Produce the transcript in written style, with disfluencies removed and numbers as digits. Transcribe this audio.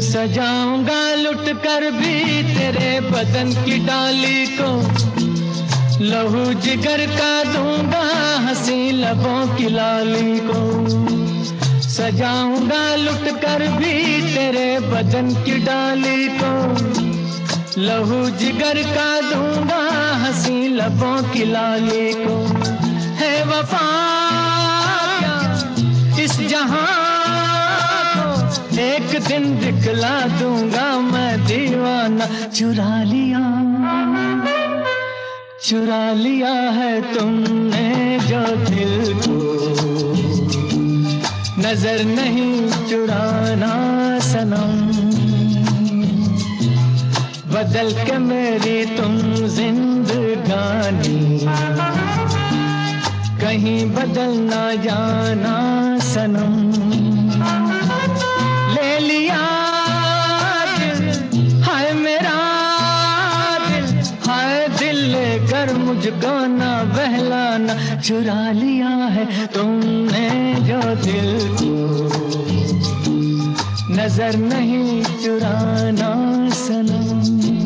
सजाऊंगा लुट कर भी तेरे बदन की डाली को, लहू जिगर का दूंगा हंसी लबों की लाली को। सजाऊंगा लुट कर भी तेरे बदन की डाली को, लहू जिगर का दूंगा हंसी लबों की लाली को। है वफा इस जहां को एक दिन दिखला दूंगा मैं दीवाना। चुरा लिया है तुमने जो दिल को, नजर नहीं चुराना सनम। बदल के मेरी तुम जिंदगानी, कहीं बदल ना जाना सनम। ले लिया दिल हाय मेरा दिल, हाय दिल लेकर मुझको ना बहलाना। चुरा लिया है तुमने जो दिल को, नजर नहीं चुराना सनम।